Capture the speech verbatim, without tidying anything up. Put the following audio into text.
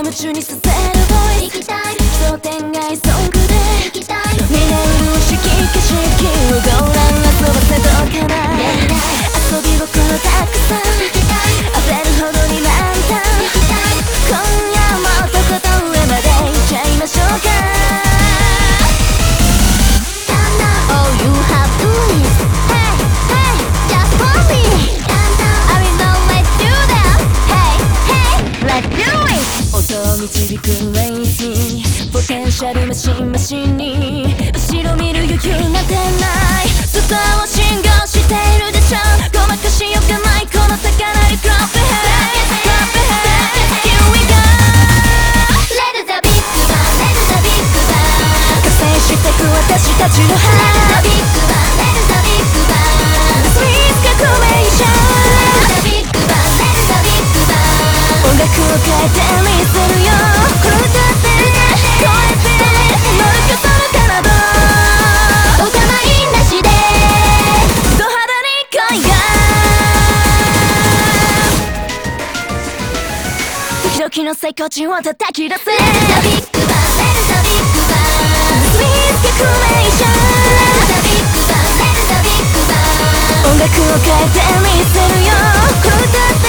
夢中にさせるボイス商店街ソングでみんな潤しき景色をご覧遊ばせとかない遊び心たくさん溢れるほどに満タン今夜もとことん上まで行っちゃいましょうか All you have to is Hey, hey, just for me I will know let's do that Hey, hey, let's do it 音を導くレイスにポテンシャルマシンマシンに後ろ見る余裕なんてないスターを信号しているでしょごまかしよかないこの魚にクロップヘッドクロップヘッド Here we go Let the big bang Let the big bang 覚醒してく私たちのハー Let the big bang Let the big bang Sweet 革命者 Let the big bang Let the big bang 音楽を変えてみせるよこの歌って超えて乗るかそのかなどお構いなしでド派手に来いやドキドキの最高値を叩き出せ Let the big bang Let the big bang Sweet 革命者 Let the big bang Let the big bang 音楽を変えてみせるよこの歌って